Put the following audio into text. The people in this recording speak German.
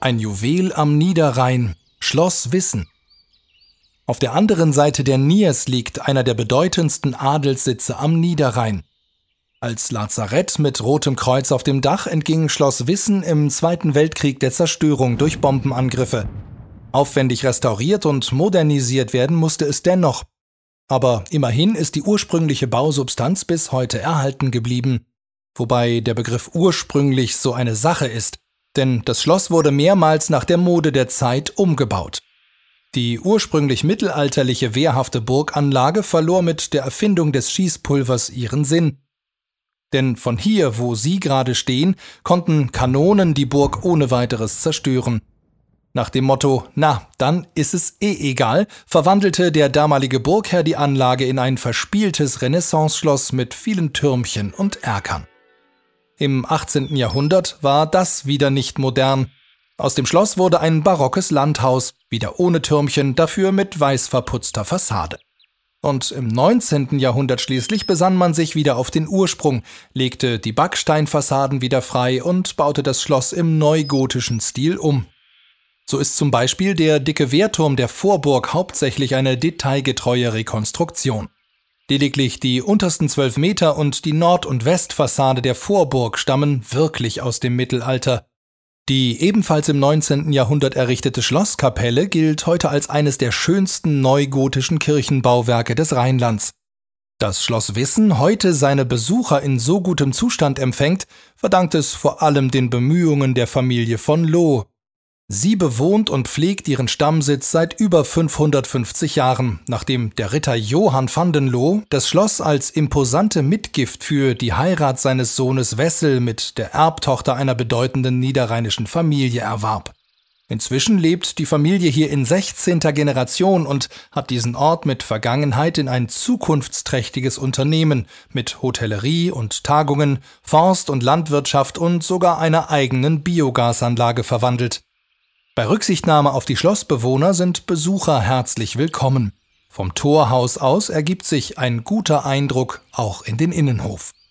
Ein Juwel am Niederrhein, Schloss Wissen. Auf der anderen Seite der Niers liegt einer der bedeutendsten Adelssitze am Niederrhein. Als Lazarett mit rotem Kreuz auf dem Dach entging Schloss Wissen im Zweiten Weltkrieg der Zerstörung durch Bombenangriffe. Aufwendig restauriert und modernisiert werden musste es dennoch. Aber immerhin ist die ursprüngliche Bausubstanz bis heute erhalten geblieben. Wobei der Begriff ursprünglich so eine Sache ist, denn das Schloss wurde mehrmals nach der Mode der Zeit umgebaut. Die ursprünglich mittelalterliche wehrhafte Burganlage verlor mit der Erfindung des Schießpulvers ihren Sinn. Denn von hier, wo Sie gerade stehen, konnten Kanonen die Burg ohne weiteres zerstören. Nach dem Motto, na, dann ist es egal, verwandelte der damalige Burgherr die Anlage in ein verspieltes Renaissance-Schloss mit vielen Türmchen und Erkern. Im 18. Jahrhundert war das wieder nicht modern. Aus dem Schloss wurde ein barockes Landhaus, wieder ohne Türmchen, dafür mit weiß verputzter Fassade. Und im 19. Jahrhundert schließlich besann man sich wieder auf den Ursprung, legte die Backsteinfassaden wieder frei und baute das Schloss im neugotischen Stil um. So ist zum Beispiel der dicke Wehrturm der Vorburg hauptsächlich eine detailgetreue Rekonstruktion. Lediglich die untersten 12 Meter und die Nord- und Westfassade der Vorburg stammen wirklich aus dem Mittelalter. Die ebenfalls im 19. Jahrhundert errichtete Schlosskapelle gilt heute als eines der schönsten neugotischen Kirchenbauwerke des Rheinlands. Dass Schloss Wissen heute seine Besucher in so gutem Zustand empfängt, verdankt es vor allem den Bemühungen der Familie von Loh. Sie bewohnt und pflegt ihren Stammsitz seit über 550 Jahren, nachdem der Ritter Johann van den Loh das Schloss als imposante Mitgift für die Heirat seines Sohnes Wessel mit der Erbtochter einer bedeutenden niederrheinischen Familie erwarb. Inzwischen lebt die Familie hier in 16. Generation und hat diesen Ort mit Vergangenheit in ein zukunftsträchtiges Unternehmen mit Hotellerie und Tagungen, Forst- und Landwirtschaft und sogar einer eigenen Biogasanlage verwandelt. Bei Rücksichtnahme auf die Schlossbewohner sind Besucher herzlich willkommen. Vom Torhaus aus ergibt sich ein guter Eindruck auch in den Innenhof.